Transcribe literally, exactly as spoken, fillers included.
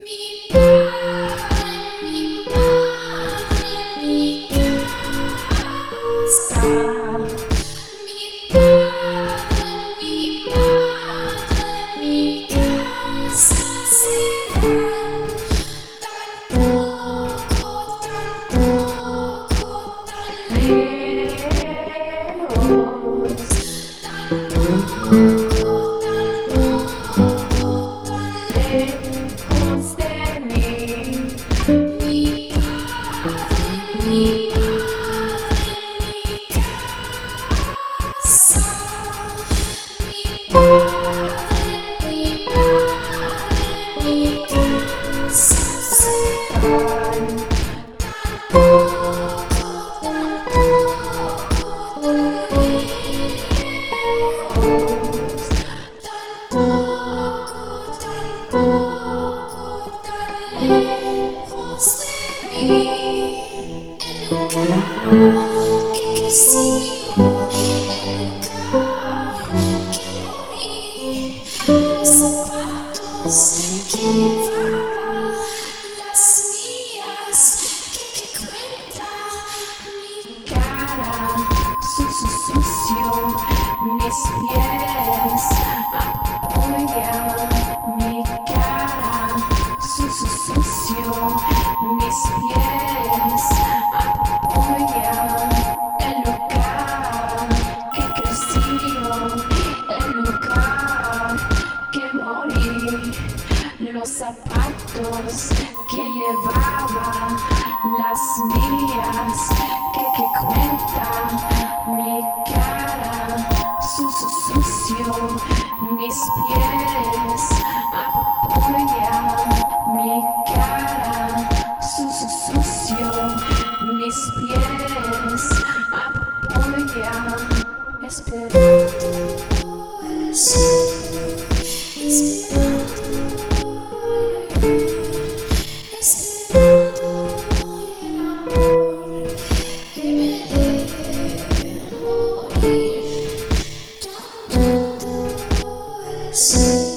Mi padre, mi padre, mi casa. Mi padre, mi padre, mi casa será tan poco, tan poco, tan lejos, tan poco, tan poco, tan lejos de mí. Mi padre, mi padre, mi casa. Mi padre, mi padre, mi casa serán tan poco, tan poco, tan lejos, tan poco, tan poco, tan lejos de mí. El lugar que creció, el lugar que morí, los zapatos que llevaba, las mías que, que cuenta mi cara, sucio, sucio, mis pies apoyan mi cara, sucio, sucio, mis pies apoyan el lugar que creció, el lugar que morí, los zapatos que llevaba, las mías que, que cuentan mi cara, sucio, sucio, mis pies apoyan mi cara, sucio, sucio, mis pies apoyan, esperando el sol, esperando esperando el amor que me debe morir, tanto el sol.